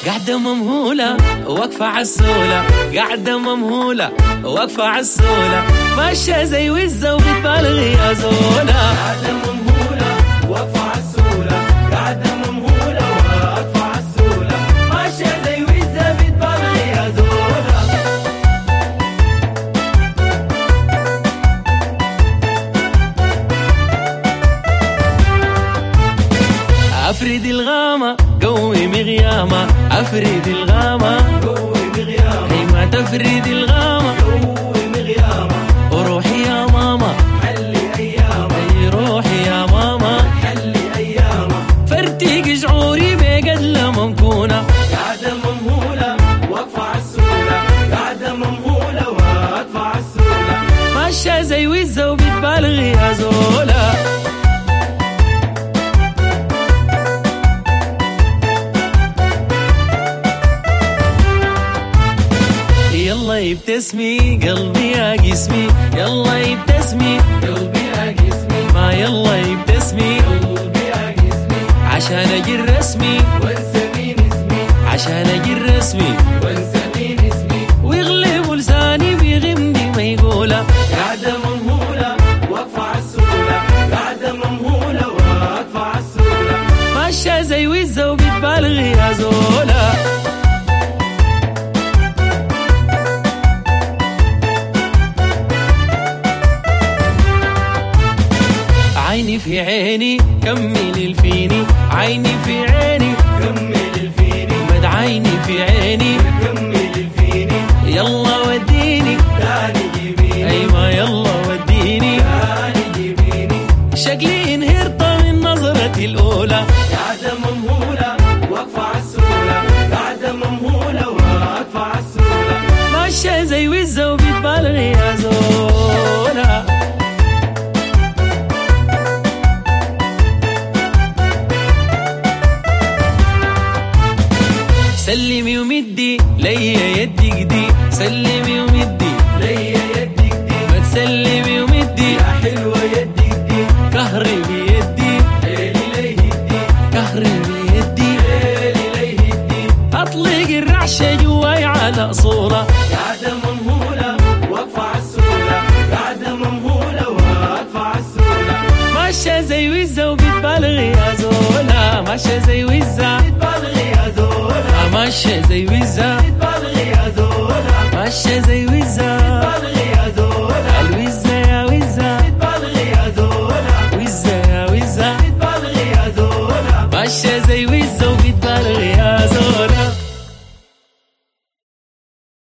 قاعدة ممهولة واقفة عالسولة، قاعدة ممهولة واقفة عالسولة، ماشية زي وزة وبتبالغ يا زولة. قاعدة ممهولة واقفة عالسولة، قاعدة ممهولة واقفة عالسولة، ماشية زي وزة بتبالغ يا زولة. أفرد الغامة قوي مغيامة، أفرد الغامة قوي مغيامة، هي ما تفرد الغامة قوي مغيامة، وروحي يا ماما حلي أيامة، هي روحي يا ماما حلي أيامة، فرتيق شعوري بقدلة ممكونة. قاعدة ممهولة واقفة عالسولة، قاعدة ممهولة واقفة عالسولة، ماشية زي وزة وبتبالغ يا زولة. يلا يبتسمي قلبي يا جسمي، يلا يبتسمي قلبي يا جسمي، ما يلا يبتسمي قلبي يا جسمي، عشان اجي الرسمي وانسى مين اسمي، عشان اجي الرسمي وانسى مين اسمي، ويغلب لساني بيغمدي ما يقوله. قاعدة ممهولة واقفة عالسولة، قاعدة ممهولة واقفة عالسولة، ماشية زي وزة وبتبالغ يا زولة. عيني في عيني كمل الفيني، عيني في عيني كمل الفيني، مد عيني في عيني كمل الفيني، يلا وديني تاني جيبيني، ايوه يلا وديني تاني جيبيني، شكلي انهرت من نظرتي الاولى. قاعدة ممهولة واقفة عالسولة، قاعدة ممهولة واقفة عالسولة، ماشية زي وزة وبتبالغ يا زولة. سلمي ومدي ليا يدي جدي، سلمي ومدي ليا يدي جدي، ما تسلمي ومدي يا حلوة يدي جدي، كهري بيدي ليلي ليه يدي، كهري بيدي ليلي ليه يدي، اطلق الرعشة جواي على صورة. قاعدة ممهولة واقفة عالسولة، قاعدة ممهولة واقفة عالسولة، ماشية زي وزة وبتبالغ يا زولة، ماشية زي وزة بتبالغ يا زولة، ماشية زي وزة